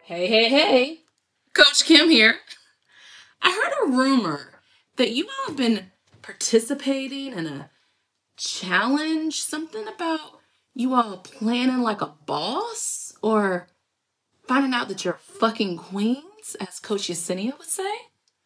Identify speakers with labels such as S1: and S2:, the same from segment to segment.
S1: Hey, hey, hey. Coach Kim here. I heard a rumor that you all have been participating in a challenge, something about you all planning like a boss or finding out that you're fucking queens, as Coach Yesenia would say.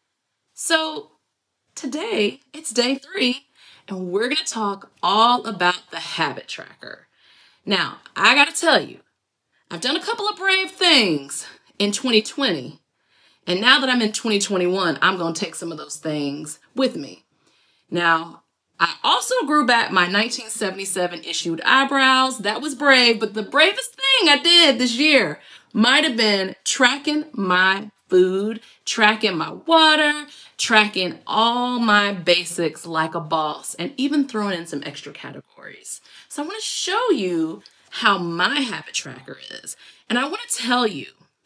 S1: So today, it's day 3, and we're going to talk all about the habit tracker. Now, I got to tell you, I've done a couple of brave things in 2020. And now that I'm in 2021, I'm going to take some of those things with me. Now, I also grew back my 1977 issued eyebrows. That was brave, but the bravest thing I did this year might have been tracking my food, tracking my water, tracking all my basics like a boss, and even throwing in some extra categories. So I want to show you how my habit tracker is. And I want to tell you,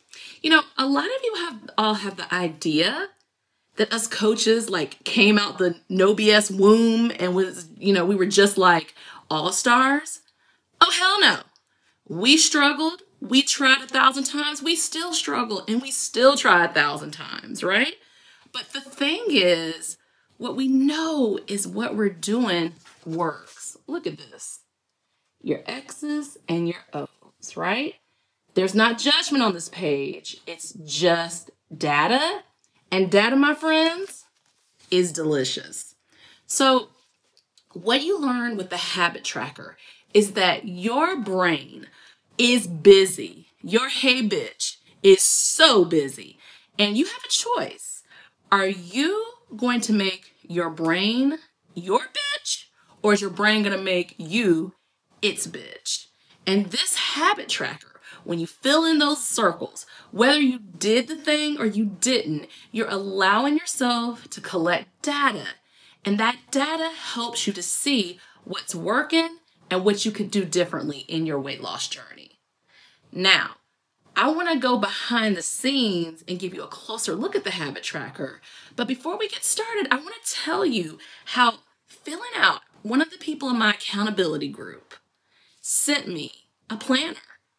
S1: a lot of you all have the idea that us coaches like came out the no BS womb and we were just like all stars. Oh, hell no. We struggled. We tried 1,000 times. We still struggle and we still try 1,000 times, right? But the thing is, what we know is what we're doing works. Look at this. Your X's and your O's, right? There's not judgment on this page. It's just data. And data, my friends, is delicious. So what you learn with the habit tracker is that your brain is busy. Your hey bitch is so busy. And you have a choice. Are you going to make your brain your bitch? Or is your brain going to make you its bitch? And this habit tracker, when you fill in those circles, whether you did the thing or you didn't, you're allowing yourself to collect data. And that data helps you to see what's working and what you could do differently in your weight loss journey. Now, I want to go behind the scenes and give you a closer look at the habit tracker. But before we get started, I want to tell you how filling out one of the people in my accountability group sent me a planner.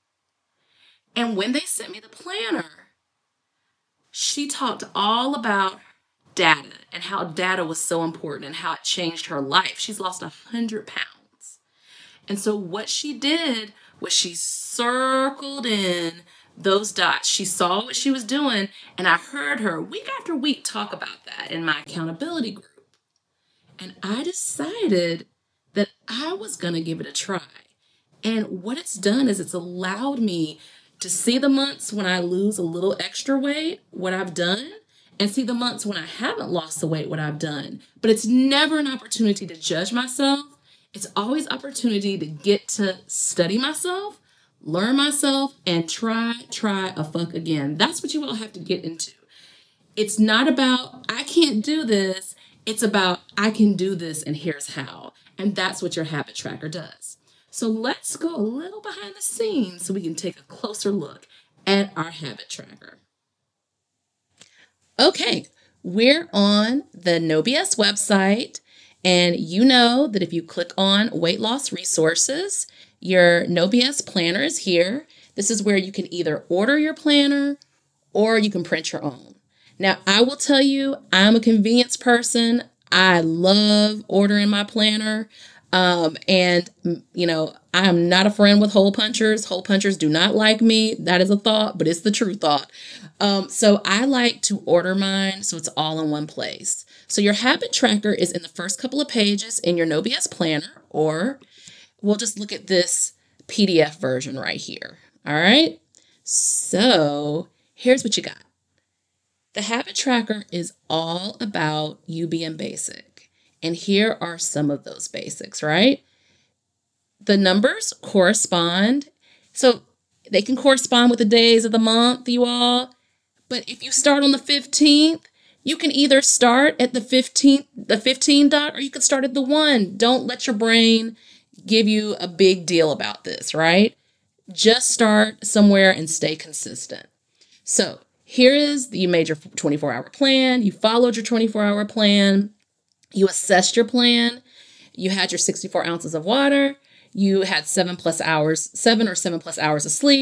S1: And when they sent me the planner, she talked all about data and how data was so important and how it changed her life. She's lost 100 pounds. And so what she did was she circled in those dots. She saw what she was doing, and I heard her week after week talk about that in my accountability group. And I decided that I was going to give it a try. And what it's done is it's allowed me to see the months when I lose a little extra weight, what I've done, and see the months when I haven't lost the weight, what I've done. But it's never an opportunity to judge myself. It's always opportunity to get to study myself, learn myself, and try a fuck again. That's what you all have to get into. It's not about, I can't do this. It's about, I can do this and here's how. And that's what your habit tracker does. So let's go a little behind the scenes so we can take a closer look at our habit tracker. Okay, we're on the No BS website, and you know that if you click on weight loss resources, your No BS planner is here. This is where you can either order your planner or you can print your own. Now, I will tell you, I'm a convenience person. I love ordering my planner. I am not a friend with hole punchers. Hole punchers do not like me. That is a thought, but it's the true thought. So I like to order mine so it's all in one place. So your habit tracker is in the first couple of pages in your No BS planner, or we'll just look at this PDF version right here. All right. So here's what you got. The habit tracker is all about you being basic. And here are some of those basics, right? The numbers correspond. So they can correspond with the days of the month, you all. But if you start on the 15th, you can either start at the 15 dot, or you could start at the 1. Don't let your brain give you a big deal about this, right? Just start somewhere and stay consistent. So here is, you made your 24-hour plan. You followed your 24-hour plan. You assessed your plan. You had your 64 ounces of water. You had 7 or 7 plus hours of sleep.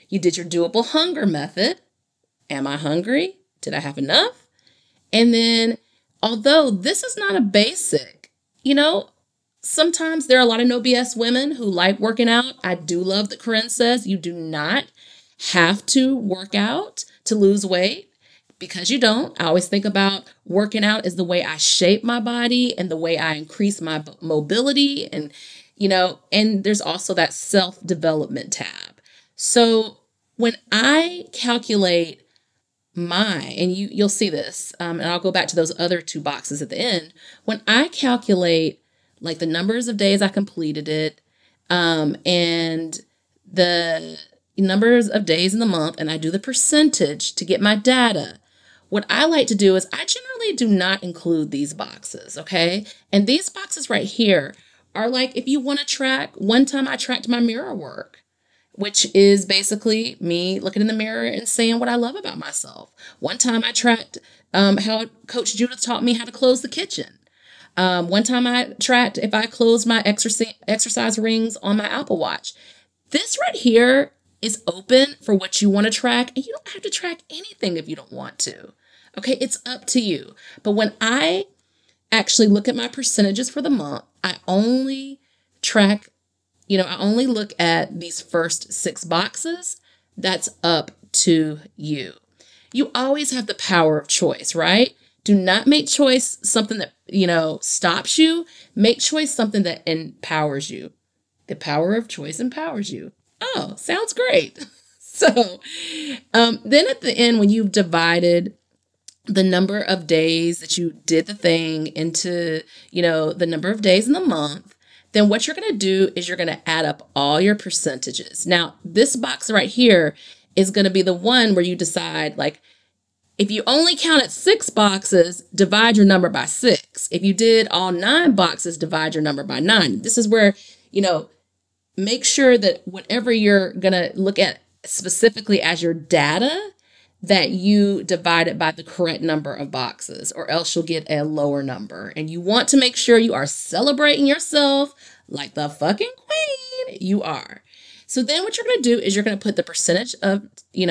S1: You did your doable hunger method. Am I hungry? Did I have enough? And then, although this is not a basic, sometimes there are a lot of no BS women who like working out. I do love that Corinne says you do not have to work out to lose weight, because you don't. I always think about working out as the way I shape my body and the way I increase my mobility. And there's also that self-development tab. So when I calculate and you'll see this, and I'll go back to those other two boxes at the end. When I calculate like the numbers of days I completed it, and the numbers of days in the month, and I do the percentage to get my data, what I like to do is I generally do not include these boxes, okay? And these boxes right here are like, if you want to track, one time I tracked my mirror work, which is basically me looking in the mirror and saying what I love about myself. One time I tracked how Coach Judith taught me how to close the kitchen. One time I tracked if I closed my exercise rings on my Apple Watch. This right here is open for what you want to track, and you don't have to track anything if you don't want to. Okay, it's up to you. But when I actually look at my percentages for the month, I only look at these first 6 boxes. That's up to you. You always have the power of choice, right? Do not make choice something that, stops you. Make choice something that empowers you. The power of choice empowers you. Oh, sounds great. So then at the end, when you've divided the number of days that you did the thing into, the number of days in the month, then what you're going to do is you're going to add up all your percentages. Now, this box right here is going to be the one where you decide, like, if you only counted 6 boxes, divide your number by 6. If you did all 9 boxes, divide your number by 9. This is where, make sure that whatever you're going to look at specifically as your data, that you divide it by the correct number of boxes, or else you'll get a lower number. And you want to make sure you are celebrating yourself like the fucking queen you are. So then what you're going to do is you're going to put the percentage of,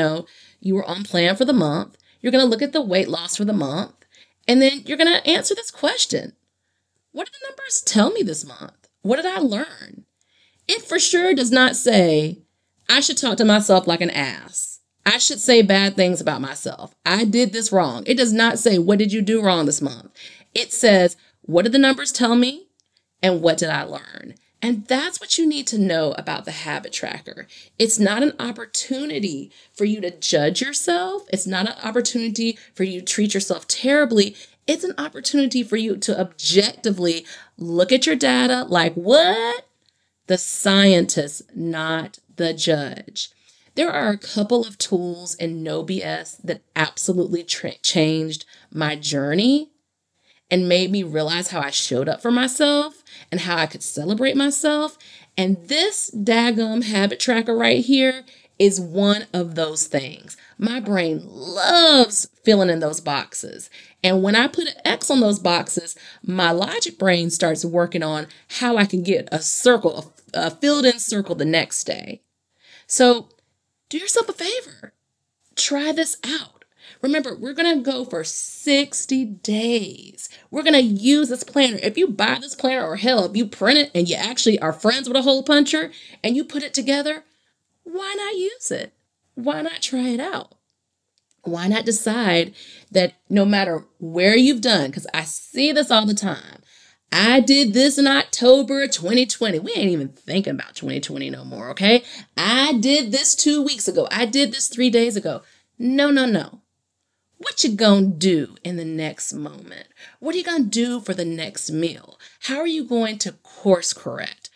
S1: you were on plan for the month. You're going to look at the weight loss for the month. And then you're going to answer this question. What did the numbers tell me this month? What did I learn? It for sure does not say, I should talk to myself like an ass. I should say bad things about myself. I did this wrong. It does not say, what did you do wrong this month? It says, what did the numbers tell me? And what did I learn? And that's what you need to know about the habit tracker. It's not an opportunity for you to judge yourself. It's not an opportunity for you to treat yourself terribly. It's an opportunity for you to objectively look at your data like what? The scientist, not the judge. There are a couple of tools in No BS that absolutely changed my journey and made me realize how I showed up for myself and how I could celebrate myself. And this daggum habit tracker right here is one of those things. My brain loves filling in those boxes. And when I put an X on those boxes, my logic brain starts working on how I can get a circle, a filled in circle the next day. So do yourself a favor. Try this out. Remember, we're going to go for 60 days. We're going to use this planner. If you buy this planner, or hell, if you print it and you actually are friends with a hole puncher and you put it together, why not use it? Why not try it out? Why not decide that no matter where you've done, because I see this all the time. I did this in October 2020. We ain't even thinking about 2020 no more, okay? I did this 2 weeks ago. I did this 3 days ago. No. What you gonna do in the next moment? What are you gonna do for the next meal? How are you going to course correct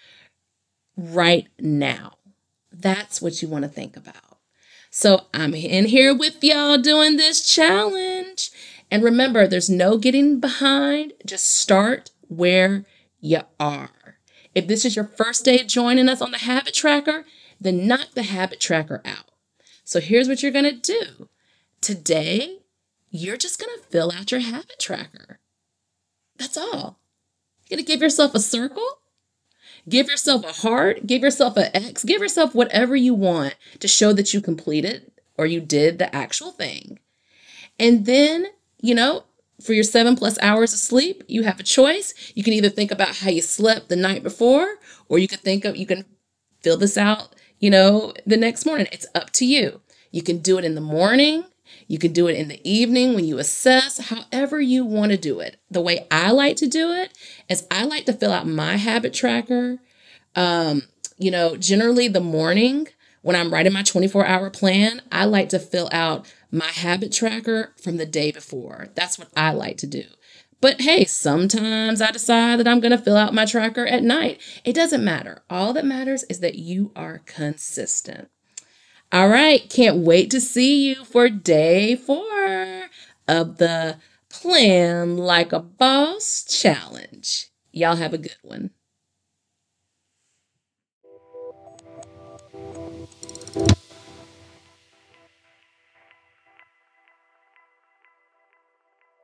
S1: right now? That's what you want to think about. So I'm in here with y'all doing this challenge. And remember, there's no getting behind. Just start where you are. If this is your first day joining us on the habit tracker, then knock the habit tracker out. So here's what you're going to do. Today, you're just going to fill out your habit tracker. That's all. You're going to give yourself a circle. Give yourself a heart, give yourself an X, give yourself whatever you want to show that you completed or you did the actual thing. And then, for your 7+ hours of sleep, you have a choice. You can either think about how you slept the night before, or you can fill this out, the next morning. It's up to you. You can do it in the morning. You can do it in the evening when you assess, however you want to do it. The way I like to do it is I like to fill out my habit tracker. Generally the morning when I'm writing my 24-hour plan, I like to fill out my habit tracker from the day before. That's what I like to do. But hey, sometimes I decide that I'm going to fill out my tracker at night. It doesn't matter. All that matters is that you are consistent. All right. Can't wait to see you for day 4 of the Plan Like a Boss challenge. Y'all have a good one.